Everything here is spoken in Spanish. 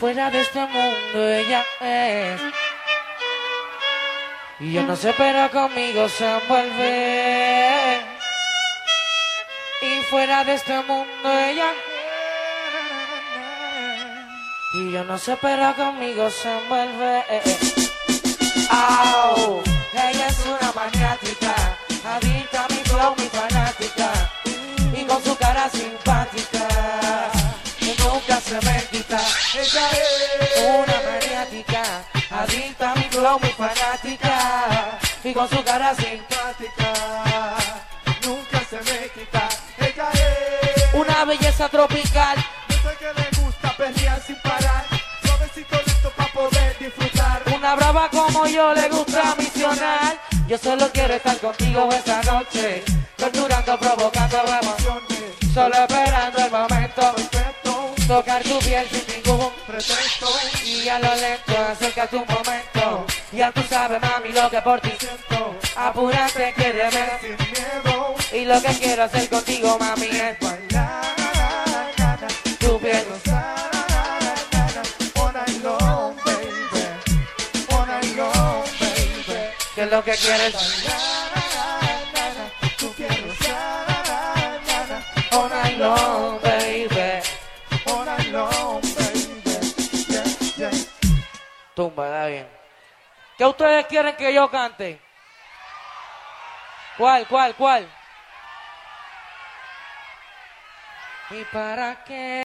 fuera de este mundo ella es. Y yo no sé, pero conmigo se envuelve. Y fuera de este mundo ella es. Y yo no sé, pero conmigo se envuelve. Au, ella es una maniática, adicta a mi flow, mi fanática. Y con su cara simpática, que nunca se me quita. Ella es una maniática, adicta a mi flow, mi fanática. Y con su cara simpática, Nunca se me quita. Ella es una belleza tropical. Yo sé que le gusta perrear sin parar. Suavecito listo para poder disfrutar. Una brava como yo le gusta misionar. Yo solo quiero estar contigo esta noche, torturando, provocando emociones, solo esperando el momento Perfecto, tocar tu piel sin ningún pretexto. y a lo lento acerca tu momento. Ya tú sabes, mami, lo que por ti siento. Apúrate, quiéreme Sin miedo, y lo que quiero hacer contigo, mami, es bailar. tu piel. All night long, baby. All night long, baby. Que es lo que quieres. Tú quieres All night long, baby. all night long, baby. Yeah, yeah. Tumba, da bien. ¿Qué ustedes quieren que yo cante? ¿Cuál? ¿Y para qué?